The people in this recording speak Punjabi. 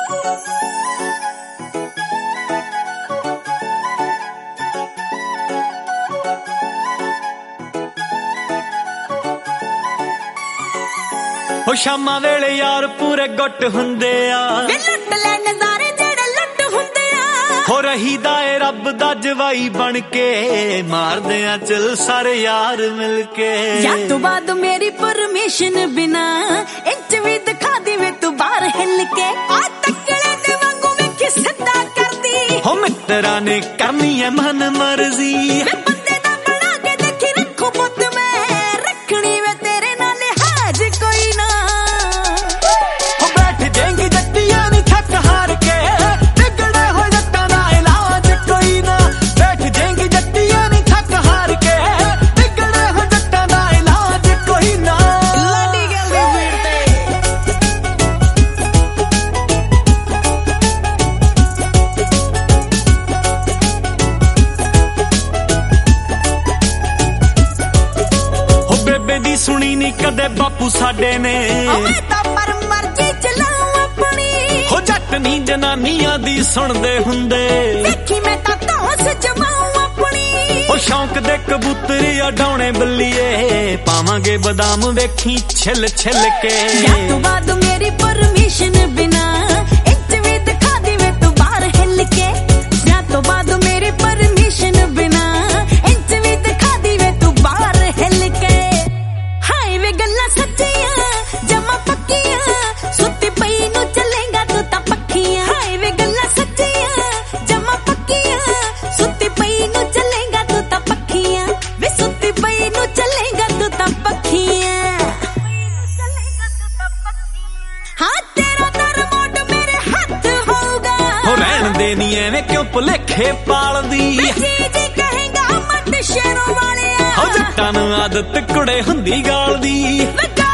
ਹੋ ਸ਼ਾਮਾਂ ਵੇਲੇ ਯਾਰ ਪੂਰੇ ਗੁੱਟ ਹੁੰਦੇ ਆ ਲੁੱਟ ਲੈ ਨਜ਼ਾਰੇ ਜਿਹੜੇ ਲੁੱਟ ਹੁੰਦੇ ਆ ਹੋ ਰਹੀਦਾ ਏ ਰੱਬ ਦਾ ਜਵਾਈ ਬਣ ਕੇ ਮਾਰਦੇ ਆ ਚਲ ਸਾਰੇ ਯਾਰ ਮਿਲ ਕੇ ਜਾਂ ਤੋਂ ਬਾਅਦ ਮੇਰੀ ਪਰਮਿਸ਼ਨ ਬਿਨਾ ਇੰਚ ਵੀ ਦਿਖਾ ਦੇਵੇ ਤੂੰ ਬਾਹਰ ਹਿੱਲ ਕੇ ਆ ਤੱਕਲੇ ਦੇ ਵਾਂਗੂ ਵੇਖੀ ਸਿੱਧਾ ਕਰਦੀ ਹੋ ਮਿੱਤਰਾਂ ਨੇ ਕਰਨੀ ਐ ਮਨ ਮਰਜ਼ੀ ਬੰਦੇ ਦਾ ਬਣਾ ਕੇ ਦੇਖੀ ਰੱਖੋ ਪੁੱਤ ਮੈਂ ਰੱਖਣੀ ਵੇ ਤੇਰੇ ਨਾਲ ਹਾਜ ਕੋਈ ਨਾ ਹੋ ਬੈਠ ਜਾਏਂਗੀ ਜੱਟੀਆਂ ਨੀ ਥੱਕ ਹਾਰ ਕੇ ਵਿਗੜੇ ਹੋਏ ਜੱਟਾਂ ਦਾ ਇਲਾਜ ਕੋਈ ਨਾ ਬੈਠ ਜਾਏਂਗੀ ਜੱਟੀਆਂ ਨੀ ਥੱਕ ਹਾਰ ਕੇ ਵਿਗੜੇ ਹੋਏ ਜੱਟਾਂ ਦਾ ਇਲਾਜ ਕੋਈ ਨਾ ਲਾਡੀ ਗੱਲ ਦੀ ਵੀੜ ਤੇ ਹੋ ਬੇਬੇ ਦੀ ਸੁਣੀ ਨੀ ਕਦੇ ਬਾਪੂ ਸਾਡੇ ਨੇ ਮੈਂ ਤਾਂ ਪਰ ਮਰਜ਼ੀ ਚਲਾਉ ਆਪਣੀ ਹੋ ਜੱਟ ਨੀ ਜਨਾਨੀਆਂ ਦੀ ਸੁਣਦੇ ਹੁੰਦੇ ਦੇਖੀ ਮੈਂ ਤਾਂ ਧੌਂਸ ਜਮਾਉ ਆਪਣੀ ਉਹ ਸ਼ੌਂਕ ਦੇ ਕਬੂਤਰ ਉਡਾਉਣੇ ਬੱਲੀਏ ਪਾਵਾਂਗੇ ਬਦਾਮ ਵੇਖੀ ਛਿੱਲ ਛਿੱਲ ਕੇ ਜਾਂ ਤੋਂ ਬਾਅਦ ਮੇਰੀ ਪਰਮਿਸ਼ਨ ਬਿਨਾ ਇੰਚ ਵੀ ਦਿਖਾ ਦੇਵੇ ਤੂੰ ਬਾਹਰ ਹਿੱਲ ਕੇ ਜਾਂ ਤੋਂ ਬਾਅਦ ਮੇਰੀ ਪਰਮਿਸ਼ਨ ਬਿਨਾ ਇੰਚ ਵੀ ਦਿਖਾ ਦੇਵੇ ਤੂੰ ਬਾਹਰ ਹਿੱਲ ਕੇ ਹਾਏ ਵੇ ਗੱਲਾਂ ਸੱਚੀਆਂ ਜਮਾ ਪੱਕੀਆਂ ਸੁੱਤੀ ਪਈ ਨੂੰ ਚੱਲੇਗਾ ਤੂੰ ਤਾਂ ਪੱਖੀਆਂ ਹਾਏ ਵੇ ਗੱਲਾਂ ਸੱਚੀਆਂ ਜਮਾ ਪੱਕੀਆਂ ਸੁੱਤੀ ਪਈ ਨੂੰ ਚੱਲੇਗਾ ਤੂੰ ਤਾਂ ਪੱਖੀਆਂ ਵੇ ਸੁੱਤੀ ਪਈ ਨੂੰ ਚੱਲੇਗਾ ਤੂੰ ਤਾਂ ਪੱਖੀਆਂ ਹਾਂ ਤੇਰਾ ਤਾਂ ਰਿਮੋਟ ਮੇਰੇ ਹੱਥ ਹੋਊਗਾ ਹੋ ਰਹਿਣ ਦੇ ਨੀ ਐਵੇਂ ਕਿਉਂ ਭੁਲੇਖੇ ਪਾਲਦੀ ਜੀ ਕਹੇਗਾ ਮਤ ਸ਼ੇਰੋਂ ਵਾਲਿਆ ਹੋ ਜੱਟਾਂ ਨੂੰ ਆਦਤ ਕੁੜੇ ਹੁੰਦੀ ਗਾਲ ਦੀ ਵੇ